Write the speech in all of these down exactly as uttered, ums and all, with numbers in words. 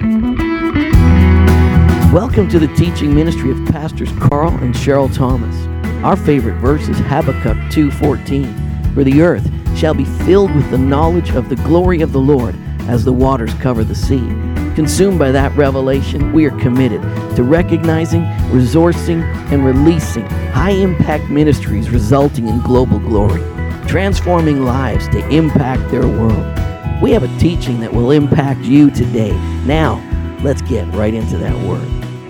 Welcome to the teaching ministry of Pastors Carl and Cheryl Thomas. Our favorite verse is Habakkuk two fourteen. For the earth shall be filled with the knowledge of the glory of the Lord as the waters cover the sea. Consumed by that revelation, we are committed to recognizing, resourcing, and releasing high-impact ministries resulting in global glory, transforming lives to impact their world. We have a teaching that will impact you today. Now, let's get right into that word.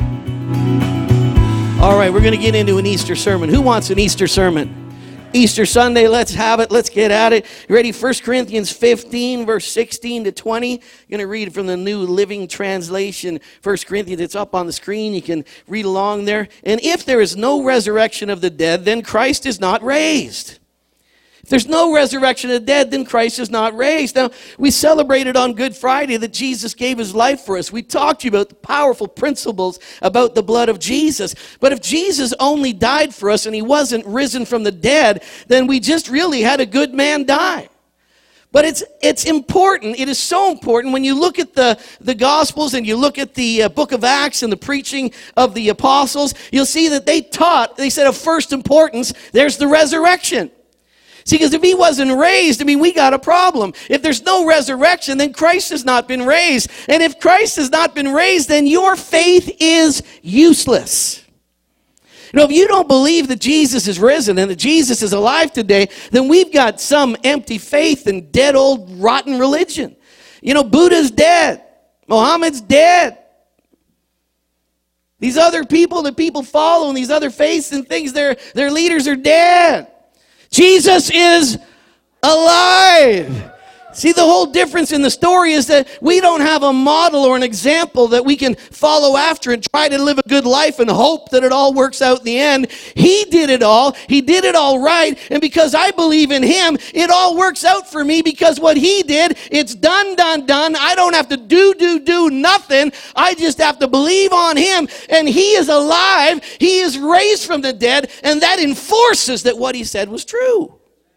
All right, we're going to get into an Easter sermon. Who wants an Easter sermon? Easter Sunday, let's have it. Let's get at it. You ready? First Corinthians fifteen, verse sixteen to twenty. I'm going to read from the New Living Translation. First Corinthians, it's up on the screen. You can read along there. And if there is no resurrection of the dead, then Christ is not raised. If there's no resurrection of the dead, then Christ is not raised. Now, we celebrated on Good Friday that Jesus gave his life for us. We talked to you about the powerful principles about the blood of Jesus. But if Jesus only died for us and he wasn't risen from the dead, then we just really had a good man die. But it's it's important. It is so important when you look at the, the Gospels and you look at the uh, book of Acts and the preaching of the apostles, you'll see that they taught, they said of first importance, there's the resurrection. See, because if he wasn't raised, I mean, we got a problem. If there's no resurrection, then Christ has not been raised. And if Christ has not been raised, then your faith is useless. You know, if you don't believe that Jesus is risen and that Jesus is alive today, then we've got some empty faith and dead old rotten religion. You know, Buddha's dead. Muhammad's dead. These other people that people follow and these other faiths and things, their, their leaders are dead. Jesus is alive. See, the whole difference in the story is that we don't have a model or an example that we can follow after and try to live a good life and hope that it all works out in the end. He did it all. He did it all right. And because I believe in him, it all works out for me because what he did, it's done, done, done. I don't have to do, do, do nothing. I just have to believe on him. And he is alive. He is raised from the dead. And that enforces that what he said was true.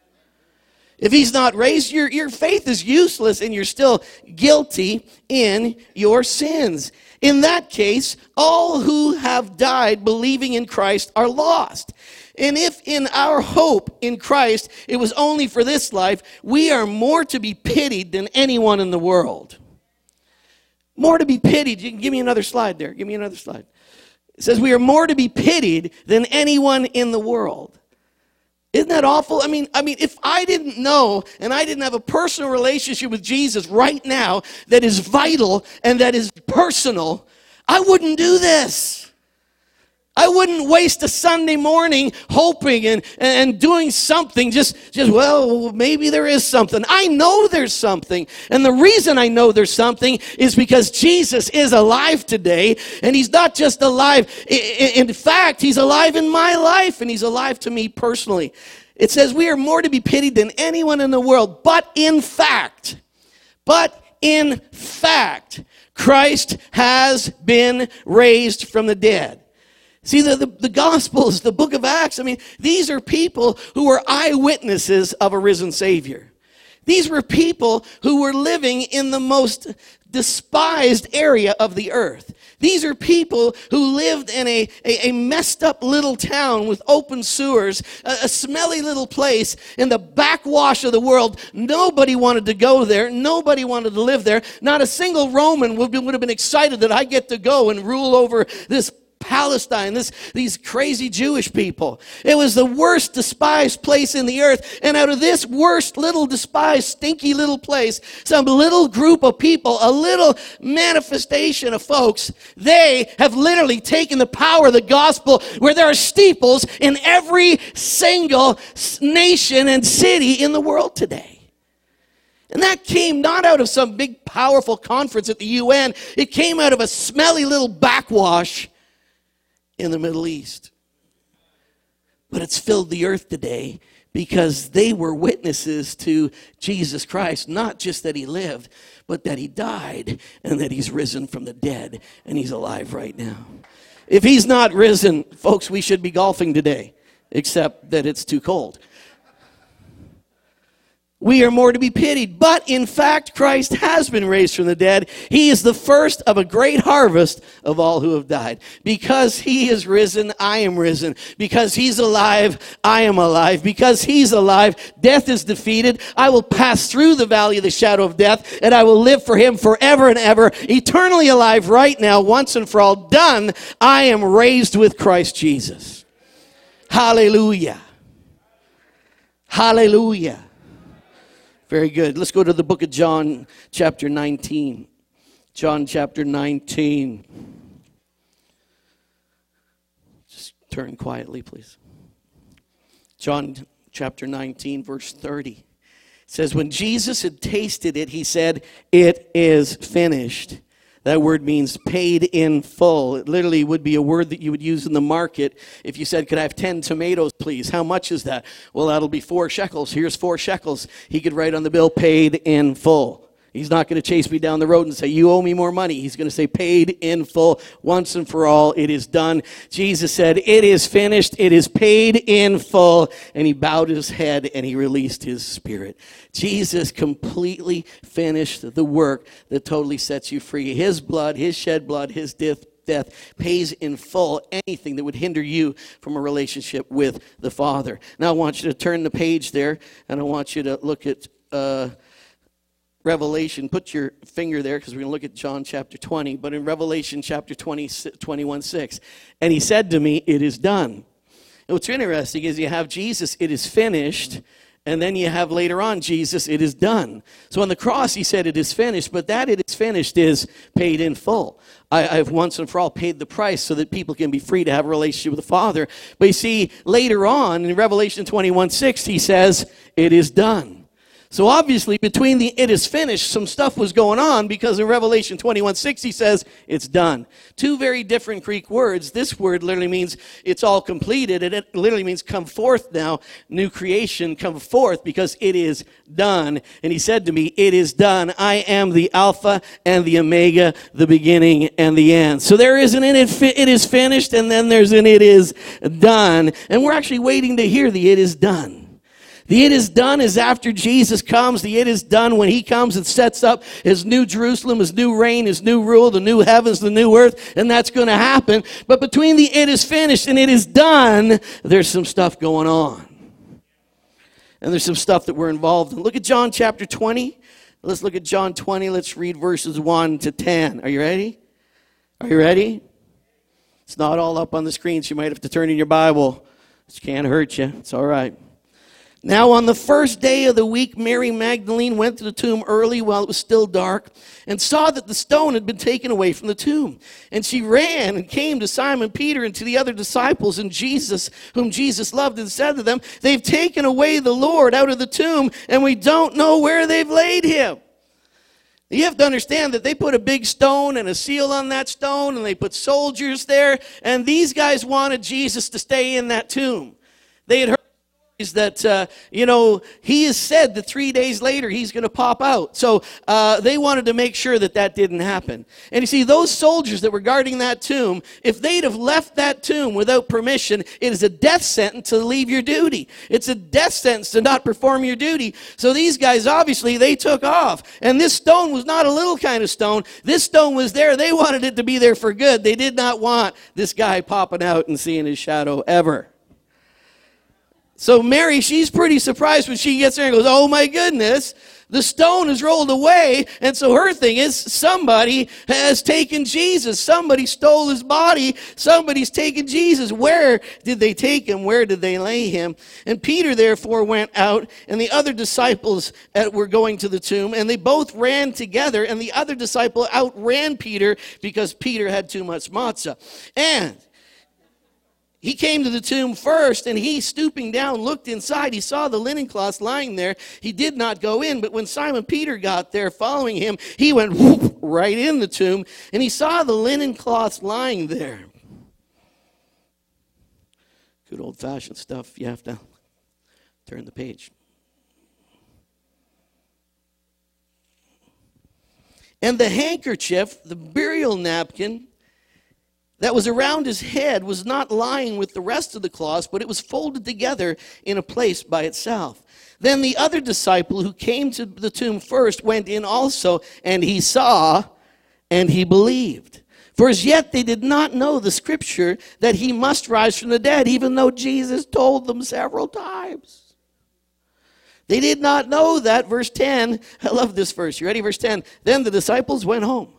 If he's not raised, your, your faith is useless and you're still guilty in your sins. In that case, all who have died believing in Christ are lost. And if in our hope in Christ it was only for this life, we are more to be pitied than anyone in the world. More to be pitied. You can give me another slide there. Give me another slide. It says we are more to be pitied than anyone in the world. Isn't that awful? I mean, I mean, if I didn't know and I didn't have a personal relationship with Jesus right now that is vital and that is personal, I wouldn't do this. I wouldn't waste a Sunday morning hoping and, and doing something just, just, well, maybe there is something. I know there's something. And the reason I know there's something is because Jesus is alive today. And he's not just alive. In fact, he's alive in my life and he's alive to me personally. It says we are more to be pitied than anyone in the world. But in fact, but in fact, Christ has been raised from the dead. See, the, the, the Gospels, the book of Acts, I mean, these are people who were eyewitnesses of a risen Savior. These were people who were living in the most despised area of the earth. These are people who lived in a, a, a messed up little town with open sewers, a, a smelly little place in the backwash of the world. Nobody wanted to go there. Nobody wanted to live there. Not a single Roman would, would have been excited that I get to go and rule over this Palestine, this, these crazy Jewish people. It was the worst despised place in the earth. And out of this worst little despised, stinky little place, some little group of people, a little manifestation of folks, they have literally taken the power of the gospel where there are steeples in every single nation and city in the world today. And that came not out of some big powerful conference at the U N. It came out of a smelly little backwash in the Middle East. But it's filled the earth today because they were witnesses to Jesus Christ, not just that he lived, but that he died and that he's risen from the dead and he's alive right now. If he's not risen, folks, we should be golfing today, except that it's too cold. we are more to be pitied. But in fact, Christ has been raised from the dead. He is the first of a great harvest of all who have died. Because he is risen, I am risen. Because he's alive, I am alive. Because he's alive, death is defeated. I will pass through the valley of the shadow of death, and I will live for him forever and ever, eternally alive right now, once and for all. Done. I am raised with Christ Jesus. Hallelujah. Hallelujah. Very good. Let's go to the book of John, chapter nineteen. John, chapter nineteen. Just turn quietly, please. John, chapter nineteen, verse thirty. It says, when Jesus had tasted it, he said, it is finished. That word means paid in full. It literally would be a word that you would use in the market if you said, could I have ten tomatoes, please? How much is that? Well, that'll be four shekels. Here's four shekels. He could write on the bill, paid in full. He's not going to chase me down the road and say, you owe me more money. He's going to say, paid in full, once and for all. It is done. Jesus said, it is finished. It is paid in full. And he bowed his head and he released his spirit. Jesus completely finished the work that totally sets you free. His blood, his shed blood, his death, death pays in full anything that would hinder you from a relationship with the Father. Now I want you to turn the page there, and I want you to look at uh, Revelation. Put your finger there, because we're going to look at John chapter twenty. But in Revelation chapter twenty, twenty-one, six, and he said to me, it is done. And what's interesting is you have Jesus, it is finished. And then you have later on, Jesus, it is done. So on the cross, he said it is finished, but that it is finished is paid in full. I, I've once and for all paid the price so that people can be free to have a relationship with the Father. But you see, later on, in Revelation twenty-one, six, he says, it is done. So obviously, between the it is finished, some stuff was going on, because in Revelation twenty-one, six, he says, it's done. Two very different Greek words. This word literally means it's all completed, and it literally means come forth now, new creation, come forth, because it is done. And he said to me, it is done. I am the Alpha and the Omega, the beginning and the end. So there is an it, it is finished, and then there's an it is done. And we're actually waiting to hear the it is done. The it is done is after Jesus comes. The it is done when he comes and sets up his new Jerusalem, his new reign, his new rule, the new heavens, the new earth, and that's going to happen. But between the it is finished and it is done, there's some stuff going on. And there's some stuff that we're involved in. Look at John chapter twenty. Let's look at John twenty. Let's read verses one to ten. Are you ready? Are you ready? It's not all up on the screen, so you might have to turn in your Bible. It can't hurt you. It's all right. Now on the first day of the week, Mary Magdalene went to the tomb early while it was still dark and saw that the stone had been taken away from the tomb. And she ran and came to Simon Peter and to the other disciples and Jesus, whom Jesus loved, and said to them, they've taken away the Lord out of the tomb, and we don't know where they've laid him. You have to understand that they put a big stone and a seal on that stone, and they put soldiers there, and these guys wanted Jesus to stay in that tomb. They had heard that, uh, you know, he has said that three days later he's going to pop out. So uh, they wanted to make sure that that didn't happen. And you see, those soldiers that were guarding that tomb, if they'd have left that tomb without permission, it is a death sentence to leave your duty. It's a death sentence to not perform your duty. So these guys, obviously, they took off. And this stone was not a little kind of stone. This stone was there. They wanted it to be there for good. They did not want this guy popping out and seeing his shadow ever. So Mary, she's pretty surprised when she gets there and goes, oh my goodness, the stone is rolled away. And so her thing is, somebody has taken Jesus. Somebody stole his body. Somebody's taken Jesus. Where did they take him? Where did they lay him? And Peter therefore went out, and the other disciples were going to the tomb, and they both ran together, and the other disciple outran Peter because Peter had too much matzah. And he came to the tomb first, and he, stooping down, looked inside. He saw the linen cloths lying there. He did not go in, but when Simon Peter got there following him, he went whoop, right in the tomb, and he saw the linen cloths lying there. Good old-fashioned stuff. You have to turn the page. And the handkerchief, the burial napkin, that was around his head was not lying with the rest of the cloths, but it was folded together in a place by itself. Then the other disciple who came to the tomb first went in also, and he saw, and he believed. For as yet they did not know the scripture that he must rise from the dead, even though Jesus told them several times. They did not know that. Verse ten, I love this verse. You ready? Verse ten. Then the disciples went home.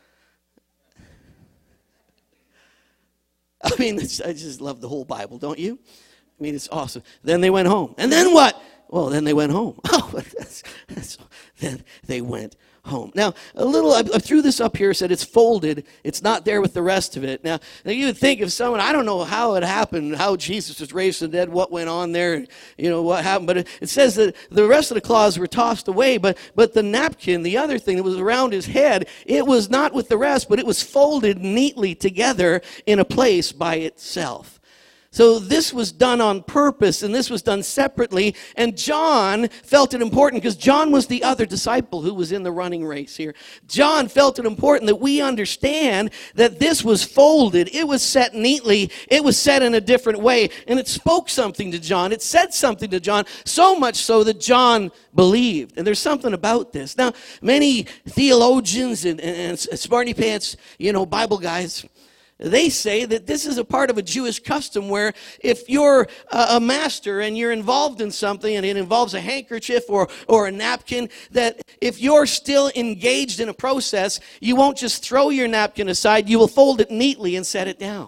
I mean, it's, I just love the whole Bible, don't you? I mean, it's awesome. Then they went home. And then what? Well, then they went home. Oh, that's, that's, then they went home. Now, a little, I, I threw this up here, said it's folded. It's not there with the rest of it. Now, now, you would think if someone, I don't know how it happened, how Jesus was raised from the dead, what went on there, you know, what happened. But it, it says that the rest of the cloths were tossed away. But, but the napkin, the other thing that was around his head, it was not with the rest, but it was folded neatly together in a place by itself. So this was done on purpose, and this was done separately. And John felt it important because John was the other disciple who was in the running race here. John felt it important that we understand that this was folded. It was set neatly. It was set in a different way. And it spoke something to John. It said something to John, so much so that John believed. And there's something about this. Now, many theologians and, and, and smarty pants, you know, Bible guys, they say that this is a part of a Jewish custom where if you're a master and you're involved in something and it involves a handkerchief or, or a napkin, that if you're still engaged in a process, you won't just throw your napkin aside, you will fold it neatly and set it down.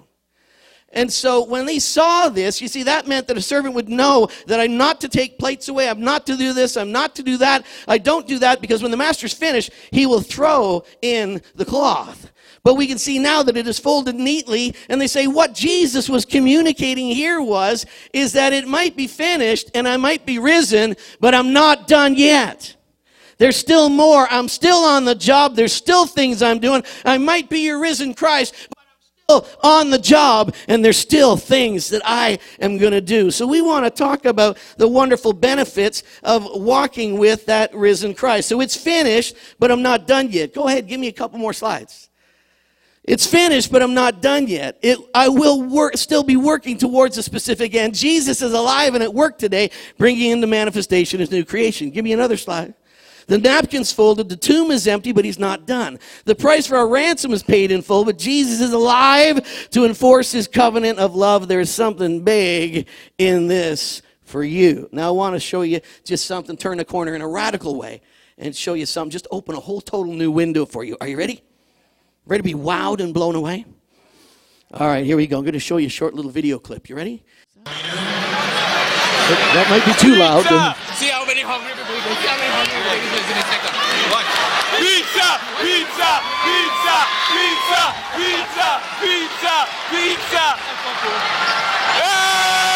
And so when they saw this, you see, that meant that a servant would know that I'm not to take plates away, I'm not to do this, I'm not to do that. I don't do that because when the master's finished, he will throw in the cloth. But we can see now that it is folded neatly, and they say what Jesus was communicating here was, is that it might be finished and I might be risen, but I'm not done yet. There's still more. I'm still on the job. There's still things I'm doing. I might be your risen Christ, but I'm still on the job, and there's still things that I am going to do. So we want to talk about the wonderful benefits of walking with that risen Christ. So it's finished, but I'm not done yet. Go ahead, give me a couple more slides. It's finished, but I'm not done yet. It, I will work, still be working towards a specific end. Jesus is alive and at work today, bringing into manifestation his new creation. Give me another slide. The napkin's folded, the tomb is empty, but he's not done. The price for our ransom is paid in full, but Jesus is alive to enforce his covenant of love. There's something big in this for you. Now I want to show you just something, turn the corner in a radical way, and show you something, just open a whole total new window for you. Are you ready? Ready to be wowed and blown away? All right, here we go. I'm going to show you a short little video clip. You ready? That might be too loud. See how many hungry people we see how many hungry people we in a second. Watch. Pizza! Pizza! Pizza! Pizza! Pizza! Pizza! Pizza!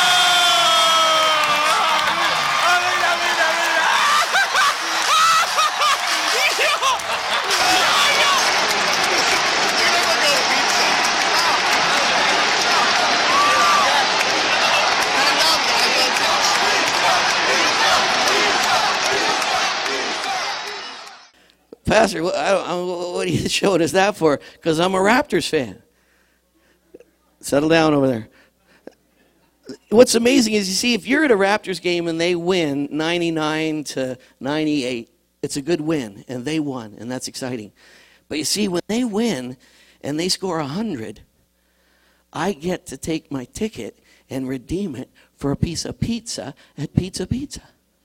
Pastor, what, I don't, what are you showing us that for? Because I'm a Raptors fan. Settle down over there. What's amazing is, you see, if you're at a Raptors game and they win ninety-nine to ninety-eight, it's a good win, and they won, and that's exciting. But you see, when they win and they score one hundred, I get to take my ticket and redeem it for a piece of pizza at Pizza Pizza.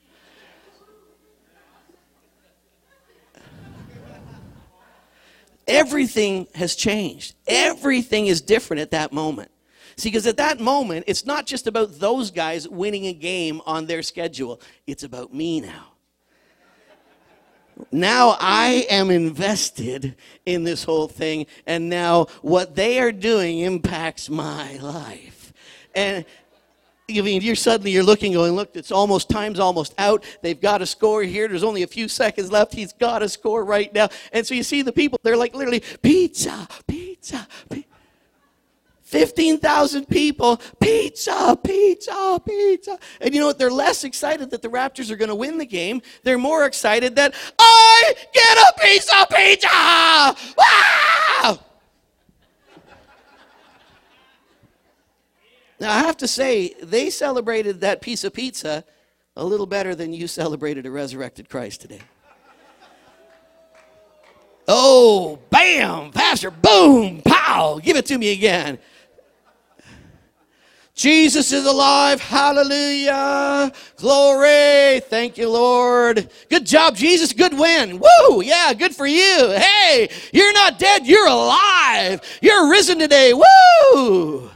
Everything has changed. Everything is different at that moment. See, because at that moment, it's not just about those guys winning a game on their schedule. It's about me now. Now I am invested in this whole thing, and now what they are doing impacts my life. And I mean, you're suddenly you're looking, going, look, it's almost time's almost out. They've got to score here. There's only a few seconds left. He's got to score right now. And so you see the people, they're like literally pizza, pizza, pizza. fifteen thousand people, pizza, pizza, pizza. And you know what? They're less excited that the Raptors are going to win the game. They're more excited that I get a piece of pizza. Wow! Now, I have to say, they celebrated that piece of pizza a little better than you celebrated a resurrected Christ today. Oh, bam, Pastor, boom, pow, give it to me again. Jesus is alive, hallelujah, glory, thank you, Lord. Good job, Jesus, good win. Woo, yeah, good for you. Hey, you're not dead, you're alive. You're risen today, woo.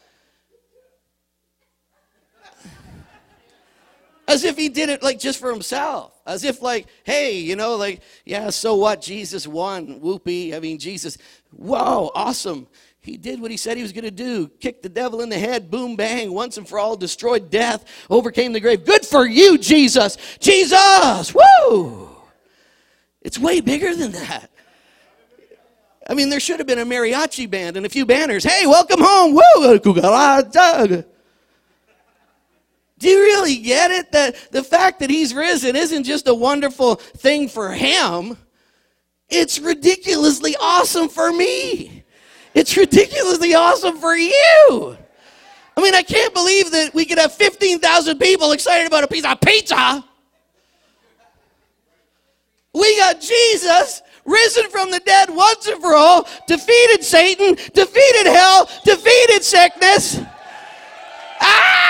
As if he did it like just for himself. As if like, hey, you know, like, yeah, so what? Jesus won. Whoopee. I mean, Jesus, whoa, awesome. He did what he said he was going to do. Kicked the devil in the head. Boom, bang. Once and for all, destroyed death. Overcame the grave. Good for you, Jesus. Jesus. Woo. It's way bigger than that. I mean, there should have been a mariachi band and a few banners. Hey, welcome home. Woo. Do you really get it? That the fact that he's risen isn't just a wonderful thing for him. It's ridiculously awesome for me. It's ridiculously awesome for you. I mean, I can't believe that we could have fifteen thousand people excited about a piece of pizza. We got Jesus risen from the dead once and for all, defeated Satan, defeated hell, defeated sickness. Ah!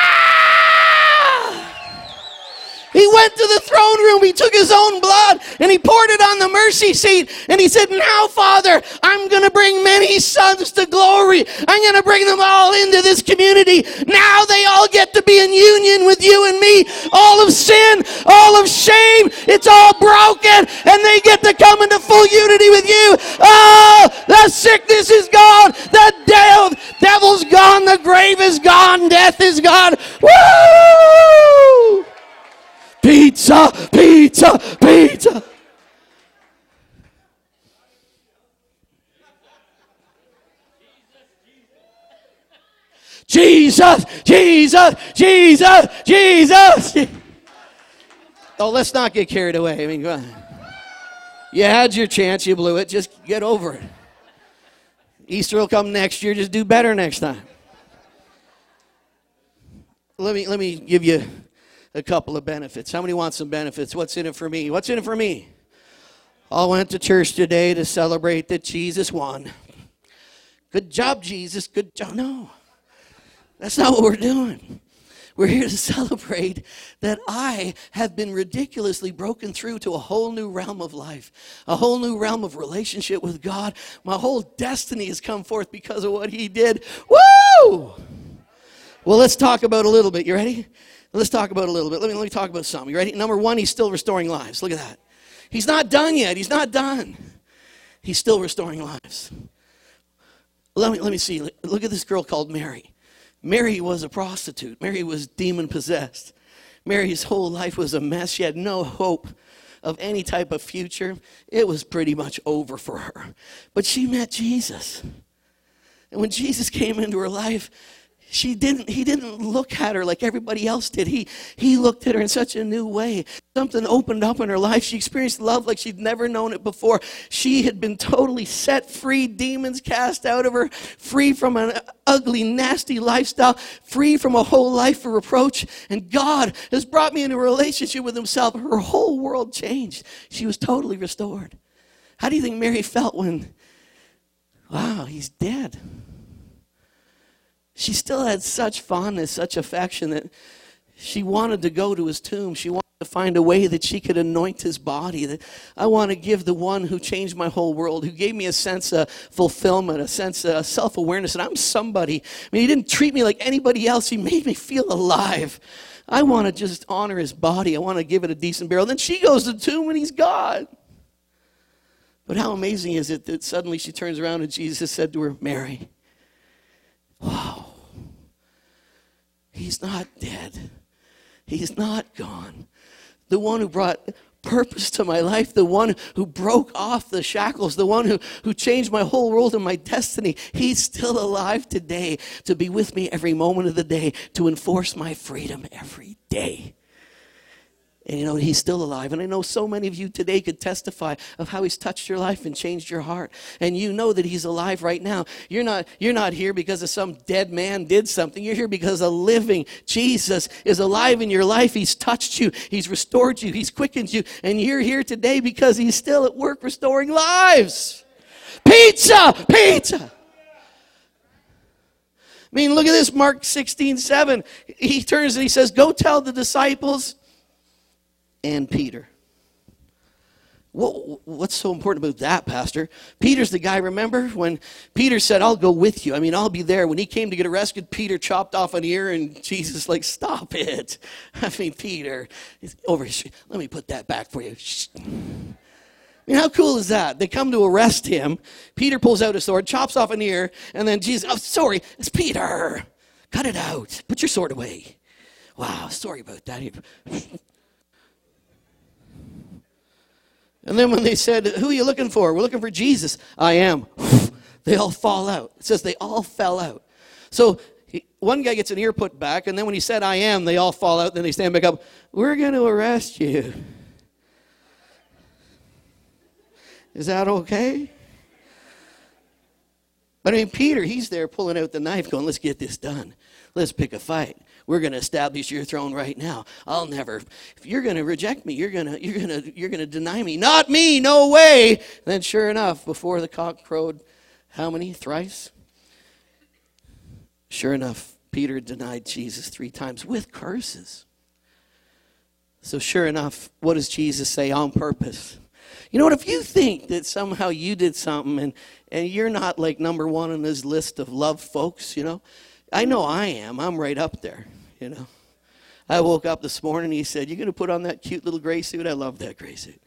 He went to the throne room, he took his own blood, and he poured it on the mercy seat, and he said, now, Father, I'm going to bring many sons to glory. I'm going to bring them all into this community. Now they all get to be in union with you and me. All of sin, all of shame, it's all broken, and they get to come into full unity with you. Oh, the sickness is gone, the dev- devil's gone, the grave is gone, death is gone. Woo! Pizza, pizza, pizza. Jesus, Jesus, Jesus, Jesus. Oh, let's not get carried away. I mean, go on. You had your chance, you blew it. Just get over it. Easter will come next year. Just do better next time. Let me let me give you a couple of benefits. How many want some benefits? What's in it for me? What's in it for me? I went to church today to celebrate that Jesus won. Good job, Jesus. Good job. No, that's not what we're doing. We're here to celebrate that I have been ridiculously broken through to a whole new realm of life, a whole new realm of relationship with God. My whole destiny has come forth because of what he did. Woo! Well, let's talk about a little bit. You ready? Let's talk about a little bit. Let me, let me talk about some. You ready? Number one, he's still restoring lives. Look at that. He's not done yet. He's not done. He's still restoring lives. Let me, let me see. Look at this girl called Mary. Mary was a prostitute. Mary was demon-possessed. Mary's whole life was a mess. She had no hope of any type of future. It was pretty much over for her. But she met Jesus. And when Jesus came into her life, She didn't, he didn't look at her like everybody else did. He, he looked at her in such a new way. Something opened up in her life. She experienced love like she'd never known it before. She had been totally set free, demons cast out of her, free from an ugly, nasty lifestyle, free from a whole life of reproach. And God has brought me into a relationship with himself. Her whole world changed. She was totally restored. How do you think Mary felt when, wow, he's dead? She still had such fondness, such affection that she wanted to go to his tomb. She wanted to find a way that she could anoint his body. That I want to give the one who changed my whole world, who gave me a sense of fulfillment, a sense of self-awareness, and I'm somebody. I mean, he didn't treat me like anybody else. He made me feel alive. I want to just honor his body. I want to give it a decent burial. Then she goes to the tomb and he's gone. But how amazing is it that suddenly she turns around and Jesus said to her, Mary, wow, he's not dead. He's not gone. The one who brought purpose to my life, the one who broke off the shackles, the one who, who changed my whole world and my destiny, he's still alive today to be with me every moment of the day, to enforce my freedom every day. And you know, he's still alive. And I know so many of you today could testify of how he's touched your life and changed your heart. And you know that he's alive right now. You're not, you're not here because of some dead man did something. You're here because a living Jesus is alive in your life. He's touched you. He's restored you. He's quickened you. And you're here today because he's still at work restoring lives. Pizza! Pizza! I mean, look at this, Mark sixteen seven. He turns and he says, go tell the disciples and Peter. What, what's so important about that, Pastor? Peter's the guy, remember, when Peter said, I'll go with you. I mean, I'll be there. When he came to get arrested, Peter chopped off an ear, and Jesus like, stop it. I mean, Peter, over his, let me put that back for you. I mean, how cool is that? They come to arrest him. Peter pulls out a sword, chops off an ear, and then Jesus, oh, sorry, it's Peter. Cut it out. Put your sword away. Wow, sorry about that. And then when they said, who are you looking for? We're looking for Jesus. I am. They all fall out. It says they all fell out. So he, one guy gets an ear put back, and then when he said, I am, they all fall out. Then they stand back up. We're going to arrest you. Is that okay? But I mean, Peter, he's there pulling out the knife going, let's get this done. Let's pick a fight. We're going to establish your throne right now. I'll never, if you're going to reject me, you're going to, you're going to, you're going to deny me. Not me, no way. Then sure enough, before the cock crowed, how many? Thrice? Sure enough, Peter denied Jesus three times with curses. So sure enough, what does Jesus say on purpose? You know what, if you think that somehow you did something and, and you're not like number one on this list of love folks, you know, I know I am. I'm right up there, you know. I woke up this morning and he said, you going to put on that cute little gray suit? I love that gray suit.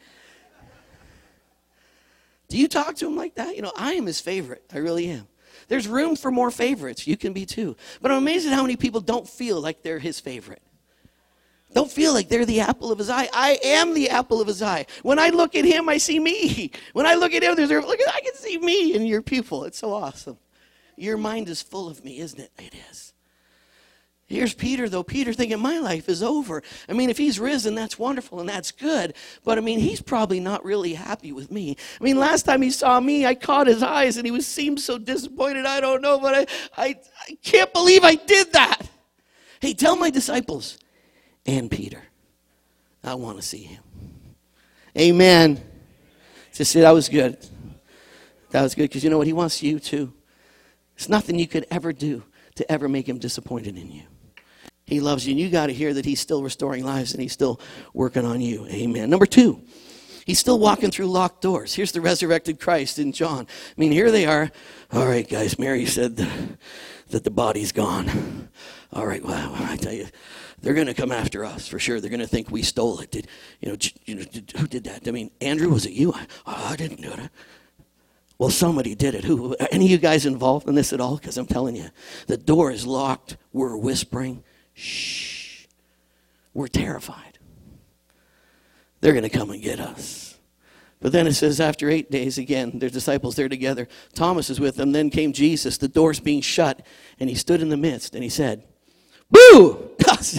Do you talk to him like that? You know, I am his favorite. I really am. There's room for more favorites. You can be too. But I'm amazed at how many people don't feel like they're his favorite. Don't feel like they're the apple of his eye. I am the apple of his eye. When I look at him, I see me. When I look at him, there's look at I can see me in your pupil. It's so awesome. Your mind is full of me, isn't it? It is. Here's Peter, though. Peter thinking, my life is over. I mean, if he's risen, that's wonderful and that's good. But, I mean, he's probably not really happy with me. I mean, last time he saw me, I caught his eyes and he was seemed so disappointed. I don't know, but I, I, I can't believe I did that. Hey, tell my disciples and Peter, I want to see him. Amen. Just say that was good. That was good because you know what? He wants you too. There's nothing you could ever do to ever make him disappointed in you. He loves you, and you got to hear that he's still restoring lives and he's still working on you. Amen. Number two, he's still walking through locked doors. Here's the resurrected Christ in John. I mean, here they are. All right, guys, Mary said that the body's gone. All right, well, I tell you, they're going to come after us for sure. They're going to think we stole it. Did you know? You know did, who did that? I mean, Andrew, was it you? I, oh, I didn't do it. Well, somebody did it. Who? Are any of you guys involved in this at all? Because I'm telling you, the door is locked. We're whispering. Shh. We're terrified. They're going to come and get us. But then it says after eight days, again, their disciples, they're together. Thomas is with them. Then came Jesus. The door's being shut. And he stood in the midst and he said, boo!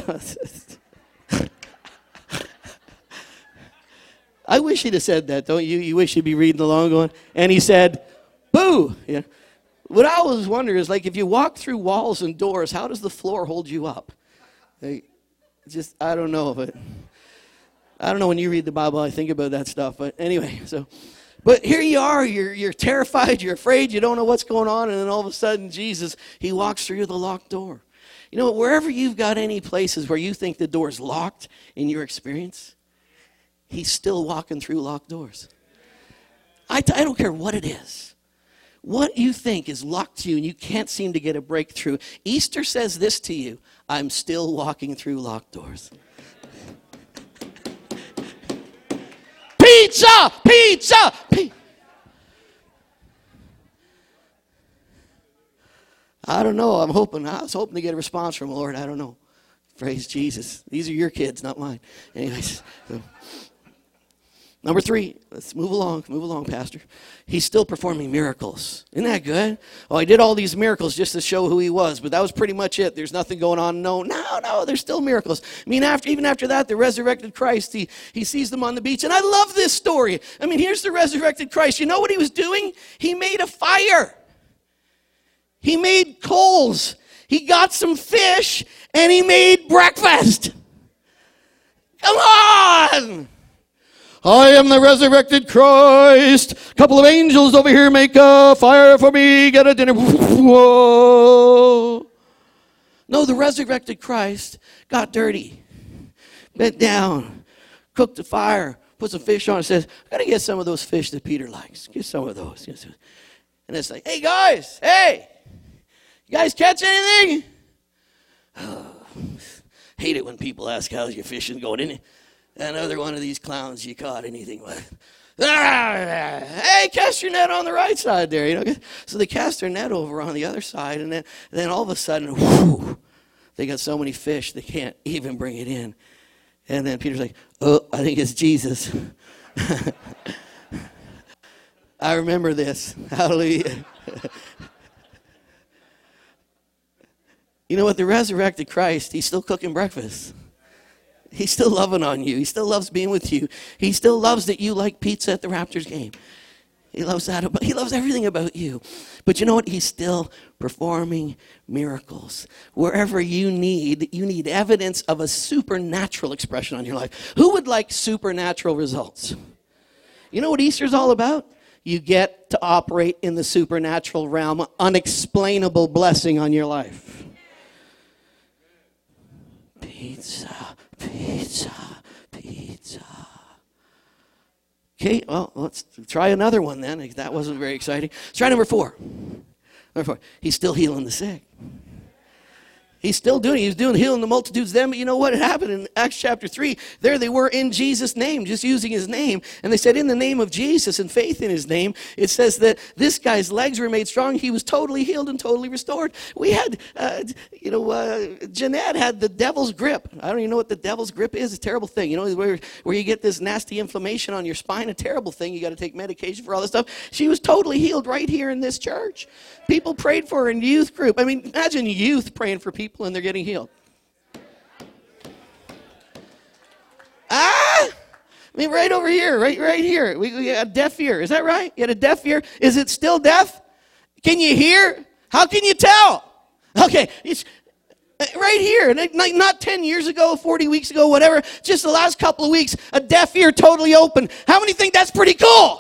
I wish he'd have said that, don't you? You wish you'd be reading along going, and he said, boo! Yeah. What I always wonder is, like, if you walk through walls and doors, how does the floor hold you up? Like, just, I don't know, but I don't know when you read the Bible, I think about that stuff. But anyway, so, but here you are, you're, you're terrified, you're afraid, you don't know what's going on, and then all of a sudden, Jesus, he walks through the locked door. You know, wherever you've got any places where you think the door's locked in your experience, he's still walking through locked doors. I, I don't care what it is. What you think is locked to you and you can't seem to get a breakthrough. Easter says this to you, I'm still walking through locked doors. Pizza! Pizza! Pizza! I don't know. I'm hoping. I was hoping to get a response from the Lord. I don't know. Praise Jesus. These are your kids, not mine. Anyways. So. Number three, let's move along, move along, Pastor. He's still performing miracles. Isn't that good? Oh, he did all these miracles just to show who he was, but that was pretty much it. There's nothing going on. No, no, no, there's still miracles. I mean, after even after that, the resurrected Christ, he, he sees them on the beach. And I love this story. I mean, here's the resurrected Christ. You know what he was doing? He made a fire. He made coals. He got some fish, and he made breakfast. Come on! I am the resurrected Christ. A couple of angels over here make a fire for me. Get a dinner. Whoa. No, the resurrected Christ got dirty. Bent down. Cooked a fire. Put some fish on it. Says, I got to get some of those fish that Peter likes. Get some of those. And it's like, hey, guys. Hey. You guys catch anything? Oh, hate it when people ask how's your fishing going, isn't it? Another one of these clowns you caught anything with. Ah, hey, cast your net on the right side there. You know, so they cast their net over on the other side, and then, and then all of a sudden, whoo, they got so many fish they can't even bring it in. And then Peter's like, oh, I think it's Jesus. I remember this. Hallelujah. You know what? The resurrected Christ, he's still cooking breakfast. He's still loving on you. He still loves being with you. He still loves that you like pizza at the Raptors game. He loves that. About, he loves everything about you. But you know what? He's still performing miracles. Wherever you need, you need evidence of a supernatural expression on your life. Who would like supernatural results? You know what Easter's all about? You get to operate in the supernatural realm, unexplainable blessing on your life. Pizza. Pizza, pizza. Okay, well, let's try another one then. That wasn't very exciting. Let's try number four. Number four. He's still healing the sick. He's still doing it. He was doing healing the multitudes then, but you know what had happened in Acts chapter three? There they were in Jesus' name, just using his name. And they said, in the name of Jesus and faith in his name, it says that this guy's legs were made strong. He was totally healed and totally restored. We had, uh, you know, uh, Jeanette had the devil's grip. I don't even know what the devil's grip is. It's a terrible thing. You know, where, where you get this nasty inflammation on your spine, a terrible thing. You got to take medication for all this stuff. She was totally healed right here in this church. People prayed for her in youth group. I mean, imagine youth praying for people and they're getting healed. Ah! I mean, right over here, right right here. We, we got a deaf ear. Is that right? You had a deaf ear? Is it still deaf? Can you hear? How can you tell? Okay, it's right here. Like not ten years ago, forty weeks ago, whatever. Just the last couple of weeks, a deaf ear totally open. How many think that's pretty cool?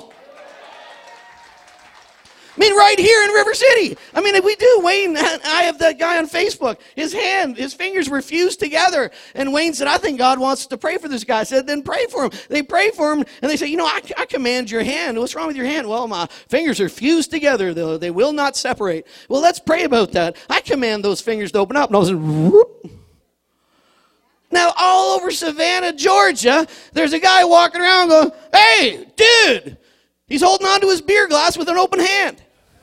I mean, right here in River City. I mean, if we do, Wayne, I have that guy on Facebook. His hand, his fingers were fused together. And Wayne said, I think God wants us to pray for this guy. I said, then pray for him. They pray for him, and they say, you know, I, I command your hand. What's wrong with your hand? Well, my fingers are fused together, though. They will not separate. Well, let's pray about that. I command those fingers to open up. And all of a sudden, whoop. Now, all over Savannah, Georgia, there's a guy walking around going, hey, dude, he's holding on to his beer glass with an open hand.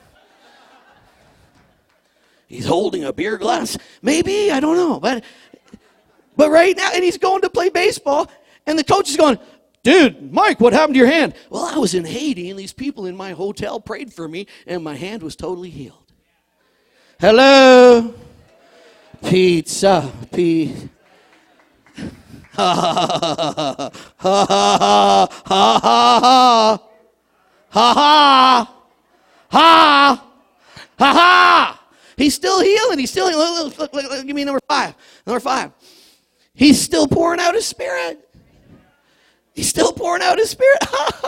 He's holding a beer glass. Maybe, I don't know. But but right now, and he's going to play baseball, and the coach is going, dude, Mike, what happened to your hand? Well, I was in Haiti, and these people in my hotel prayed for me, and my hand was totally healed. Hello? Pizza. Pizza. Ha ha ha ha ha ha ha ha ha ha ha. He's still healing. He's still healing. Look, look, look, look, give me number five. Number five. He's still pouring out his spirit. He's still pouring out his spirit.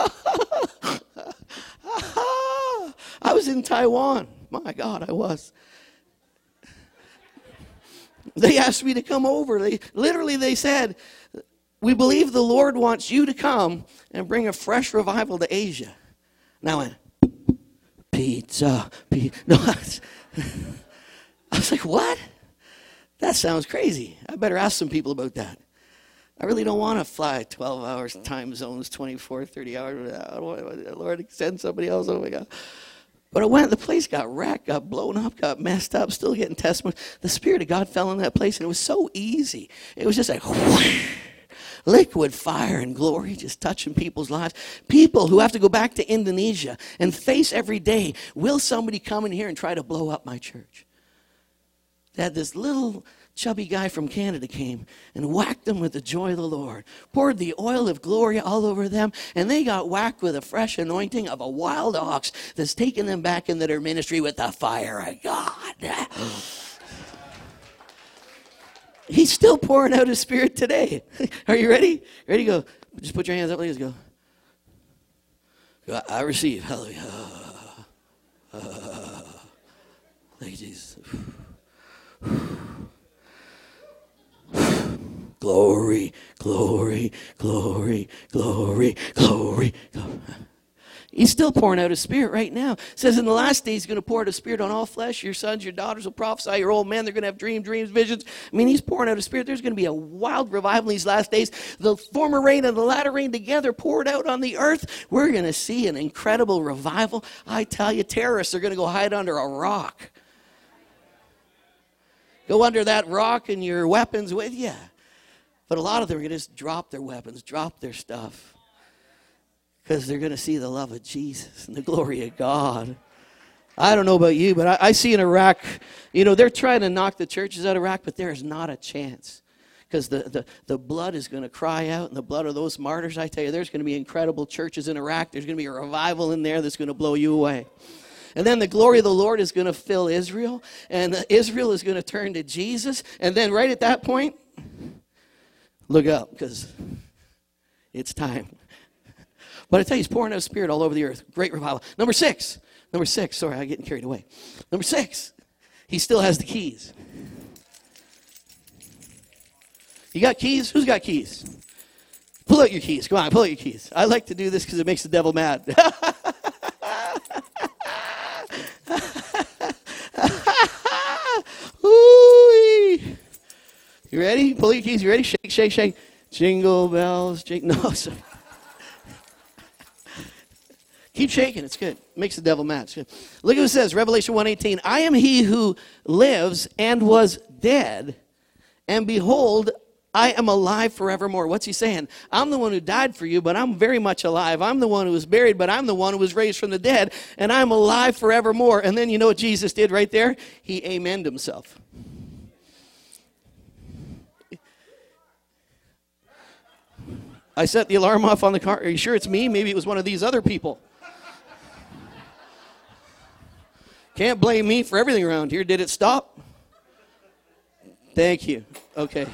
I was in Taiwan. My God, I was. They asked me to come over. They literally they said, we believe the Lord wants you to come and bring a fresh revival to Asia. Now I went, pizza, pizza. No, I was like, what? That sounds crazy. I better ask some people about that. I really don't want to fly twelve hours, time zones, twenty-four, thirty hours. Lord, send somebody else. Oh, my God. But I went, the place got wrecked, got blown up, got messed up, still getting testimony. The Spirit of God fell in that place, and it was so easy. It was just like, whoosh. liquid fire and glory just touching people's lives. People who have to go back to Indonesia and face every day, will somebody come in here and try to blow up my church? That this little chubby guy from Canada came and whacked them with the joy of the Lord, poured the oil of glory all over them, and they got whacked with a fresh anointing of a wild ox that's taken them back into their ministry with the fire of God. He's still pouring out his Spirit today. Are you ready? Ready? Go. Just put your hands up. Let's go. Go. I receive. Hallelujah. Thank you, Jesus. Glory, glory, glory, glory, glory, glory. He's still pouring out his Spirit right now. It says in the last days he's going to pour out his Spirit on all flesh. Your sons, your daughters will prophesy. Your old men, they're going to have dreams, dreams, visions. I mean, he's pouring out his Spirit. There's going to be a wild revival in these last days. The former rain and the latter rain together poured out on the earth. We're going to see an incredible revival. I tell you, terrorists are going to go hide under a rock. Go under that rock and your weapons with you. But a lot of them are going to just drop their weapons, drop their stuff. Because they're going to see the love of Jesus and the glory of God. I don't know about you, but I, I see in Iraq, you know, they're trying to knock the churches out of Iraq, but there is not a chance. Because the, the, the blood is going to cry out, and the blood of those martyrs, I tell you, there's going to be incredible churches in Iraq. There's going to be a revival in there that's going to blow you away. And then the glory of the Lord is going to fill Israel, and Israel is going to turn to Jesus. And then right at that point, look up, because it's time. But I tell you, he's pouring out his Spirit all over the earth. Great revival. Number six. Number six. Sorry, I'm getting carried away. Number six. He still has the keys. You got keys? Who's got keys? Pull out your keys. Come on, pull out your keys. I like to do this because it makes the devil mad. Ooh-wee. You ready? Pull your keys. You ready? Shake, shake, shake. Jingle bells. Jing- no, sorry. Keep shaking. It's good. Makes the devil mad. It's good. Look at what it says. Revelation one eighteen. I am he who lives and was dead, and behold, I am alive forevermore. What's he saying? I'm the one who died for you, but I'm very much alive. I'm the one who was buried, but I'm the one who was raised from the dead, and I'm alive forevermore. And then you know what Jesus did right there? He amened himself. I set the alarm off on the car. Are you sure it's me? Maybe it was one of these other people. Can't blame me for everything around here. Did it stop? Thank you. Okay.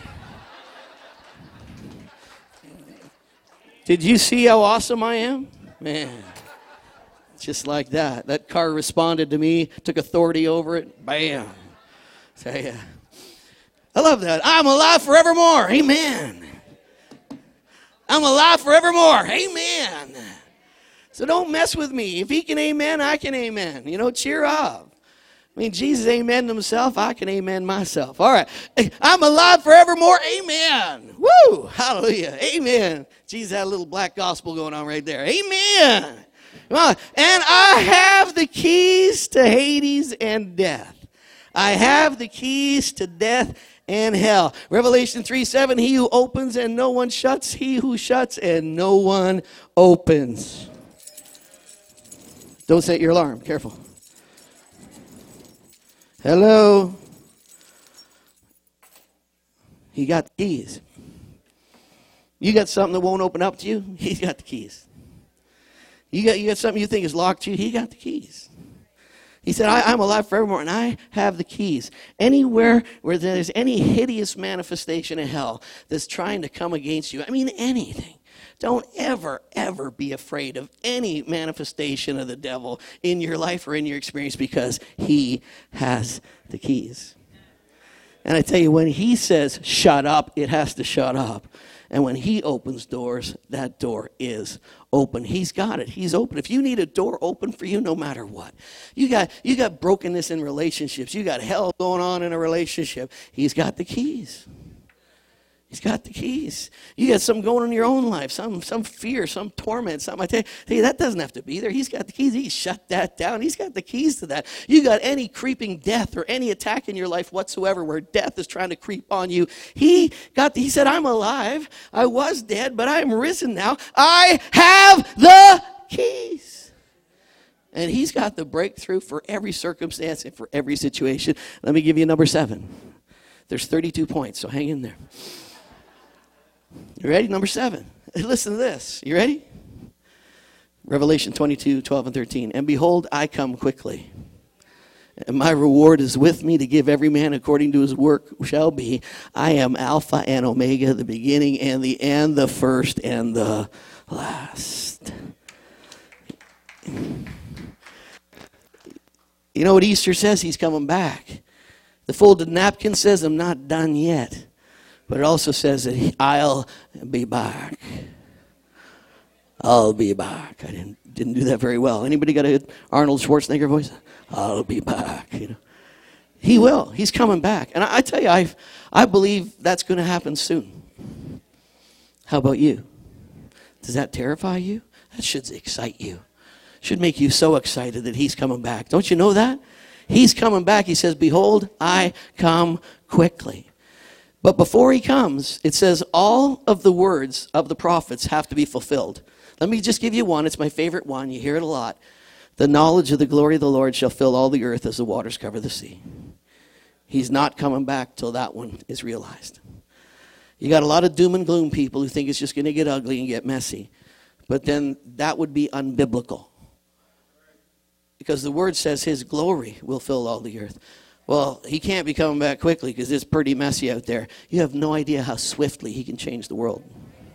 Did you see how awesome I am? Man, just like that. That car responded to me, took authority over it. Bam. So, yeah. I love that. I'm alive forevermore. Amen. I'm alive forevermore. Amen. So don't mess with me. If he can amen, I can amen. You know, cheer up. I mean, Jesus amen himself. I can amen myself. All right. I'm alive forevermore. Amen. Woo. Hallelujah. Amen. Jesus had a little black gospel going on right there. Amen. Come on. And I have the keys to Hades and death. I have the keys to death and hell. Revelation three seven, he who opens and no one shuts, he who shuts and no one opens. Don't set your alarm. Careful. Hello. He got the keys. You got something that won't open up to you? He's got the keys. You got, you got something you think is locked to you? He got the keys. He said, I, I'm alive forevermore, and I have the keys. Anywhere where there's any hideous manifestation of hell that's trying to come against you, I mean anything, don't ever, ever be afraid of any manifestation of the devil in your life or in your experience, because he has the keys. And I tell you, when he says shut up, it has to shut up. And when he opens doors, that door is open. He's got it. He's open. If you need a door open for you, no matter what. You got, you got brokenness in relationships. You got hell going on in a relationship. He's got the keys. He's got the keys. You got something going on in your own life, some some fear, some torment, something. I tell you, tell you, that doesn't have to be there. He's got the keys. He shut that down. He's got the keys to that. You got any creeping death or any attack in your life whatsoever where death is trying to creep on you. He got. The, he said, I'm alive. I was dead, but I am risen now. I have the keys. And he's got the breakthrough for every circumstance and for every situation. Let me give you number seven. There's thirty-two points, so hang in there. You ready? Number seven. Listen to this. You ready? Revelation twenty-two, twelve and thirteen. And behold, I come quickly. And my reward is with me to give every man according to his work shall be. I am Alpha and Omega, the beginning and the end, the first and the last. You know what Easter says? He's coming back. The folded napkin says, I'm not done yet. But it also says that I'll be back. I'll be back. I didn't didn't do that very well. Anybody got a Arnold Schwarzenegger voice? I'll be back. You know, he will. He's coming back, and I, I tell you, I I believe that's going to happen soon. How about you? Does that terrify you? That should excite you. Should make you so excited that he's coming back. Don't you know that? He's coming back. He says, "Behold, I come quickly." But before he comes, it says all of the words of the prophets have to be fulfilled. Let me just give you one. It's my favorite one. You hear it a lot. The knowledge of the glory of the Lord shall fill all the earth as the waters cover the sea. He's not coming back till that one is realized. You got a lot of doom and gloom people who think it's just going to get ugly and get messy. But then that would be unbiblical. Because the word says his glory will fill all the earth. Well, he can't be coming back quickly because it's pretty messy out there. You have no idea how swiftly he can change the world.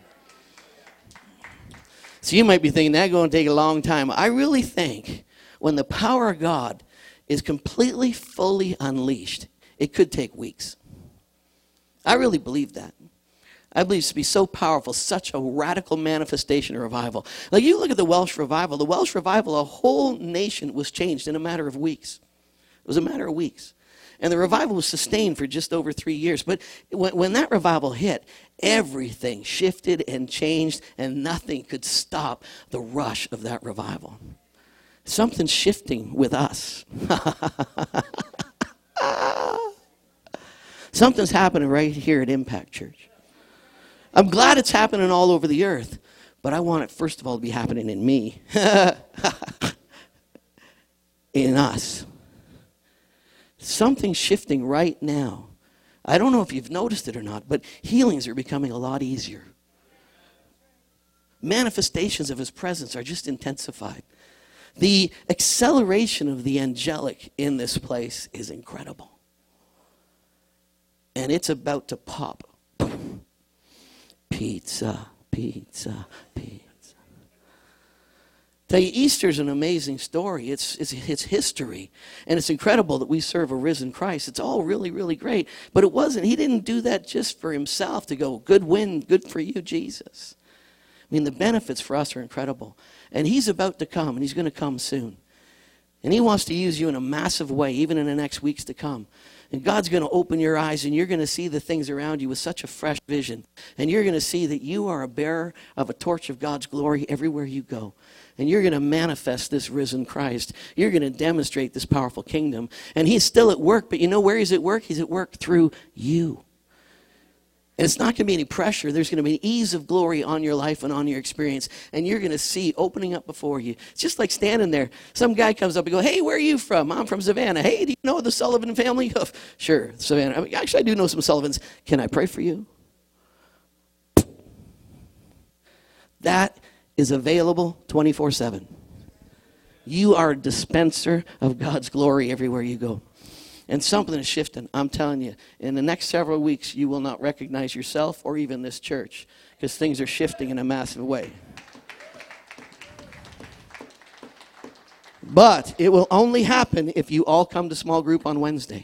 So you might be thinking, that's going to take a long time. I really think when the power of God is completely, fully unleashed, it could take weeks. I really believe that. I believe it to be so powerful, such a radical manifestation of revival. Like you look at the Welsh revival. The Welsh revival, a whole nation was changed in a matter of weeks. It was a matter of weeks. And the revival was sustained for just over three years. But when, when that revival hit, everything shifted and changed, and nothing could stop the rush of that revival. Something's shifting with us. Something's happening right here at Impact Church. I'm glad it's happening all over the earth, but I want it, first of all, to be happening in me. In us. Something's shifting right now. I don't know if you've noticed it or not, but healings are becoming a lot easier. Manifestations of his presence are just intensified. The acceleration of the angelic in this place is incredible. And it's about to pop. Pizza, pizza, pizza. Tell you, Easter's an amazing story. It's, it's, it's history. And it's incredible that we serve a risen Christ. It's all really, really great. But it wasn't. He didn't do that just for himself to go, good win, good for you, Jesus. I mean, the benefits for us are incredible. And he's about to come, and he's going to come soon. And he wants to use you in a massive way, even in the next weeks to come. And God's going to open your eyes, and you're going to see the things around you with such a fresh vision. And you're going to see that you are a bearer of a torch of God's glory everywhere you go. And you're going to manifest this risen Christ. You're going to demonstrate this powerful kingdom. And he's still at work, but you know where he's at work? He's at work through you. And it's not going to be any pressure. There's going to be an ease of glory on your life and on your experience. And you're going to see opening up before you. It's just like standing there. Some guy comes up and goes, hey, where are you from? I'm from Savannah. Hey, do you know the Sullivan family? Oh, sure, Savannah. I mean, actually, I do know some Sullivans. Can I pray for you? That is available twenty-four seven. You are a dispenser of God's glory everywhere you go. And something is shifting. I'm telling you, in the next several weeks, you will not recognize yourself or even this church because things are shifting in a massive way. But it will only happen if you all come to small group on Wednesday.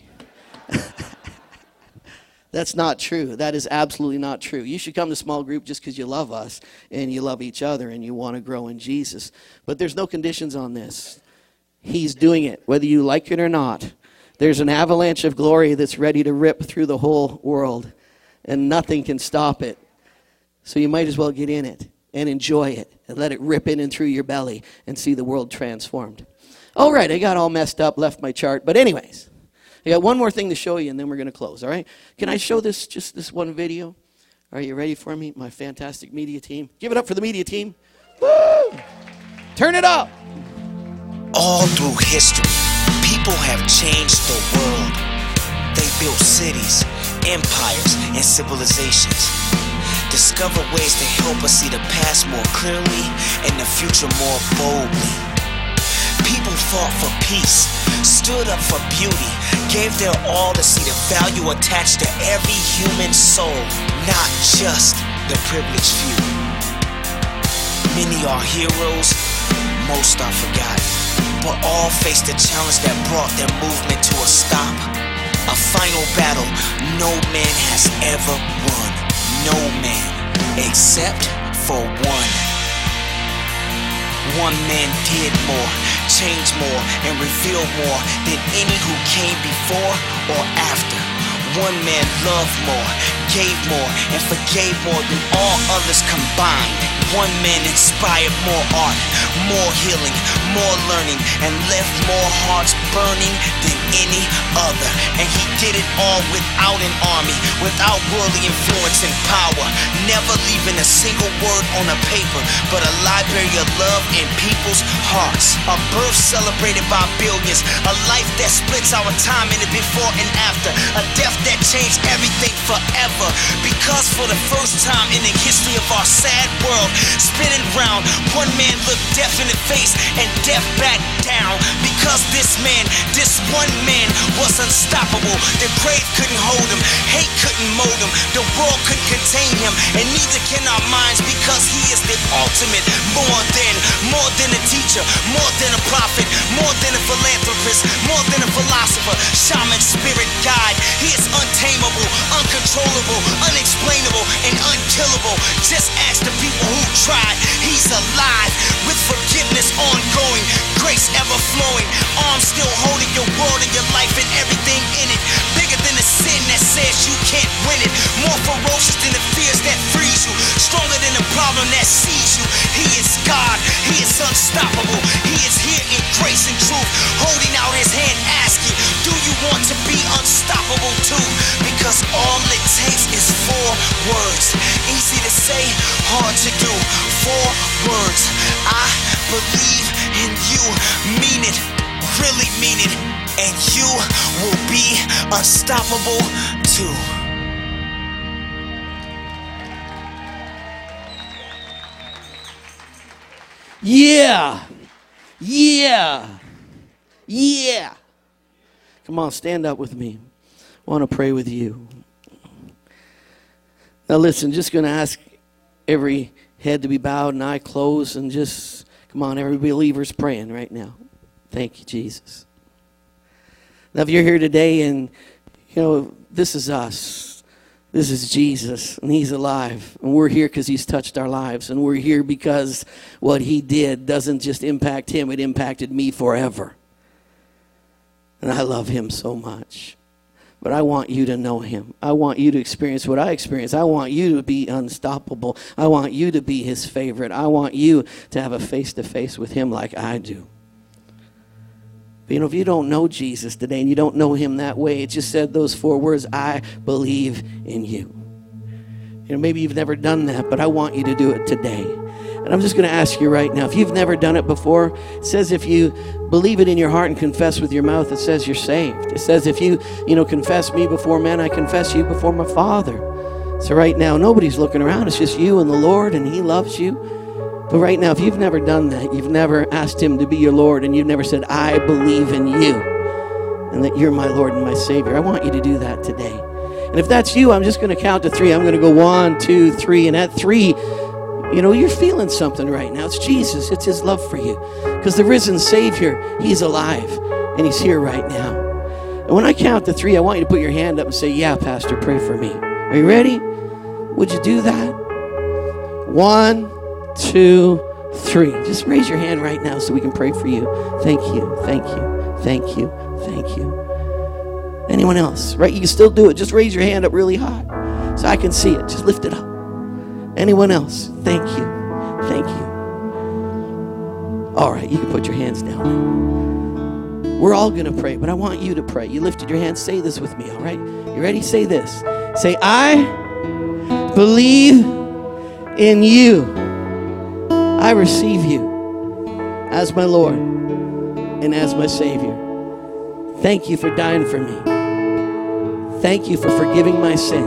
That's not true. That is absolutely not true. You should come to small group just because you love us and you love each other and you want to grow in Jesus. But there's no conditions on this. He's doing it, whether you like it or not. There's an avalanche of glory that's ready to rip through the whole world. and nothing can stop it. So you might as well get in it and enjoy it and let it rip in and through your belly and see the world transformed. All right, I got all messed up, left my chart. But anyways, I got one more thing to show you, and then we're going to close, all right? Can I show this, just this one video? Are you ready for me, my fantastic media team? Give it up for the media team. Woo! Turn it up. All through history, people have changed the world. They built cities, empires, and civilizations. Discover ways to help us see the past more clearly and the future more boldly. People fought for peace, stood up for beauty, gave their all to see the value attached to every human soul, not just the privileged few. Many are heroes, most are forgotten, but all faced the challenge that brought their movement to a stop. A final battle no man has ever won. No man, except for one. One man did more, changed more, and revealed more than any who came before or after. One man loved more, gave more, and forgave more than all others combined. One man inspired more art, more healing, more learning, and left more hearts burning than any other. And he did it all without an army, without worldly influence and power, never leaving a single word on a paper, but a library of love in people's hearts. A birth celebrated by billions, a life that splits our time into before and after, a death that changed everything forever. Because for the first time in the history of our sad world, spinning round, one man looked death in the face and death back down. Because this man, this one man was unstoppable. The grave couldn't hold him, hate couldn't mold him, the world couldn't contain him, and neither can our minds, because he is the ultimate. More than, more than a teacher, more than a prophet, more than a philanthropist, more than a philosopher, shaman, spirit, guide. He is untamable, uncontrollable, unexplainable, and unkillable. Just ask the people who tried. He's alive, with forgiveness ongoing, grace ever flowing, arms still holding your world and your life and everything in it. Bigger than the sin that says you can't win it, more ferocious than the fears that freeze you, stronger than the problem that sees you. He is God, he is unstoppable, he is here in grace and truth, holding out his hand asking, do you want to be unstoppable too? Because all it takes is four words, easy to say, hard to do. Four words, I believe in you, mean it, really mean it, and you will be unstoppable too. Yeah, yeah, yeah. Come on, stand up with me. I want to pray with you. Now listen, just going to ask every head to be bowed and eye closed, and just, come on, every believer's praying right now. Thank you, Jesus. Now if you're here today and, you know, this is us. This is Jesus, and he's alive. And we're here because he's touched our lives. And we're here because what he did doesn't just impact him, it impacted me forever. And I love him so much. But I want you to know him. I want you to experience what I experienced. I want you to be unstoppable. I want you to be his favorite. I want you to have a face-to-face with him like I do. But you know, if you don't know Jesus today and you don't know him that way, it just said those four words, I believe in you. You know, maybe you've never done that, but I want you to do it today. And I'm just going to ask you right now, if you've never done it before, it says if you believe it in your heart and confess with your mouth, it says you're saved. It says if you, you know, confess me before men, I confess you before my Father. So right now, nobody's looking around. It's just you and the Lord, and he loves you. But right now, if you've never done that, you've never asked him to be your Lord, and you've never said, I believe in you, and that you're my Lord and my Savior, I want you to do that today. And if that's you, I'm just going to count to three. I'm going to go one, two, three, and at three, you know, you're feeling something right now. It's Jesus. It's his love for you. Because the risen Savior, he's alive, and he's here right now. And when I count to three, I want you to put your hand up and say, yeah, Pastor, pray for me. Are you ready? Would you do that? One, two, three. Just raise your hand right now so we can pray for you. Thank you, thank you, thank you, thank you. Anyone else? Right? You can still do it. Just raise your hand up really high. so I can see it. Just lift it up. Anyone else? Thank you. Thank you. All right, you can put your hands down. We're all going to pray, but I want you to pray. You lifted your hands. Say this with me, all right? You ready? Say this. Say, I believe in you. I receive you as my Lord and as my Savior. Thank you for dying for me. Thank you for forgiving my sin.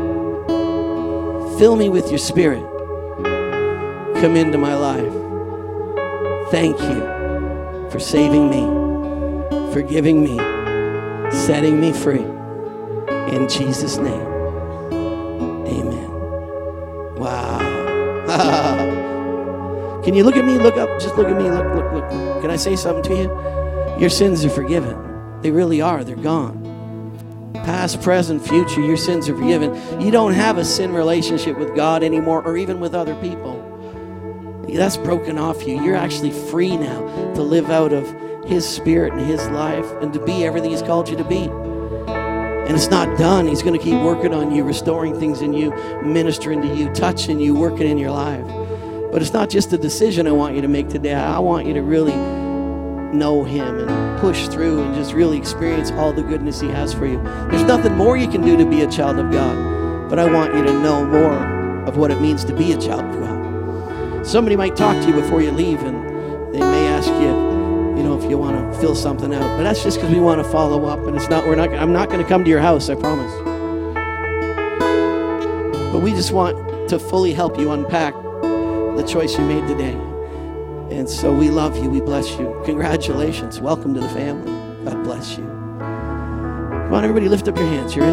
Fill me with your Spirit. Come into my life. Thank you for saving me, forgiving me, setting me free. In Jesus' name, amen. Wow. Can you look at me? Look up. Just look at me. Look, look, look. Can I say something to you? Your sins are forgiven. They really are. They're gone. Past, present, future, your sins are forgiven. You don't have a sin relationship with God anymore, or even with other people. That's broken off you. You're actually free now to live out of His Spirit and His life and to be everything He's called you to be. And it's not done. He's going to keep working on you, restoring things in you, ministering to you, touching you, working in your life. But it's not just a decision I want you to make today. I want you to really know Him and push through and just really experience all the goodness He has for you. There's nothing more you can do to be a child of God, but I want you to know more of what it means to be a child of God. Somebody might talk to you before you leave, and they may ask you, you know, if you want to fill something out. But that's just because we want to follow up, and it's not. We're not. I'm not going to come to your house, I promise. But we just want to fully help you unpack the choice you made today. And so we love you. We bless you. Congratulations. Welcome to the family. God bless you. Come on, everybody, lift up your hands. You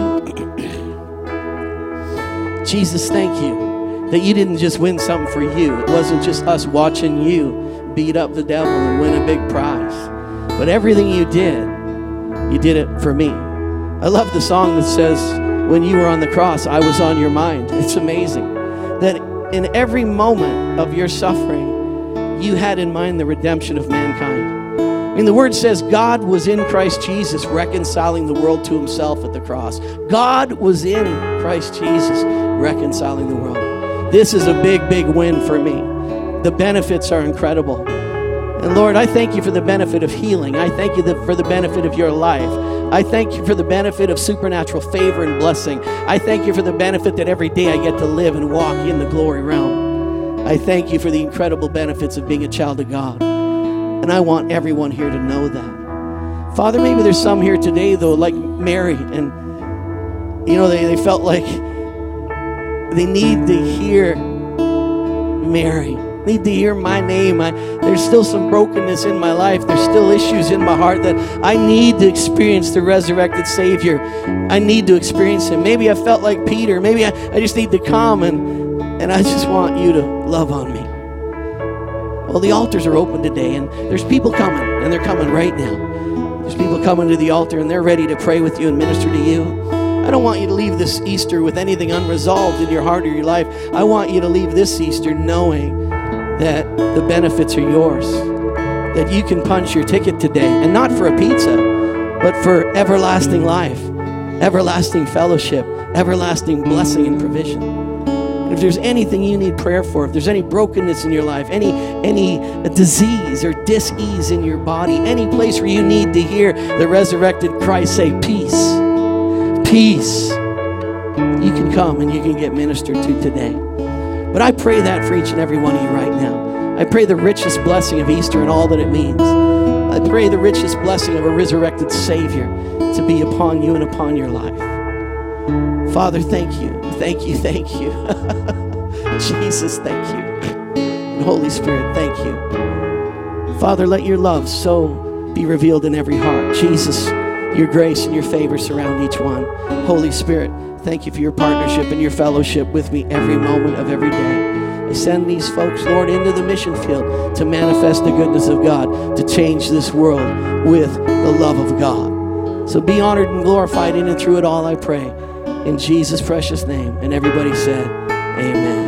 ready? Jesus, thank you that you didn't just win something for you. It wasn't just us watching you beat up the devil and win a big prize. But everything you did, you did it for me. I love the song that says, when you were on the cross, I was on your mind. It's amazing that in every moment of your suffering, you had in mind the redemption of mankind. I mean, the word says God was in Christ Jesus reconciling the world to Himself at the cross. God was in Christ Jesus reconciling the world. This is a big, big win for me. The benefits are incredible. And Lord, I thank you for the benefit of healing. I thank you for the benefit of your life. I thank you for the benefit of supernatural favor and blessing. I thank you for the benefit that every day I get to live and walk in the glory realm. I thank you for the incredible benefits of being a child of God. And I want everyone here to know that. Father, maybe there's some here today, though, like Mary, and, you know, they, they felt like they need to hear Mary, need to hear my name. I, there's still some brokenness in my life. There's still issues in my heart that I need to experience the resurrected Savior. I need to experience Him. Maybe I felt like Peter. Maybe I, I just need to come and, and I just want you to love on me. Well, the altars are open today, and there's people coming, and they're coming right now. There's people coming to the altar, and they're ready to pray with you and minister to you. I don't want you to leave this Easter with anything unresolved in your heart or your life. I want you to leave this Easter knowing that the benefits are yours, that you can punch your ticket today, and not for a pizza, but for everlasting life, everlasting fellowship, everlasting blessing and provision. And if there's anything you need prayer for, if there's any brokenness in your life, any any disease or dis-ease in your body, any place where you need to hear the resurrected Christ say, peace, peace, you can come and you can get ministered to today. But I pray that for each and every one of you right now. I pray the richest blessing of Easter and all that it means. I pray the richest blessing of a resurrected Savior to be upon you and upon your life. Father, thank you, thank you, thank you. Jesus, thank you. And Holy Spirit, thank you. Father, let your love so be revealed in every heart. Jesus, your grace and your favor surround each one. Holy Spirit, thank you for your partnership and your fellowship with me every moment of every day. I send these folks, Lord, into the mission field to manifest the goodness of God, to change this world with the love of God. So be honored and glorified in and through it all, I pray. In Jesus' precious name. And everybody said, amen.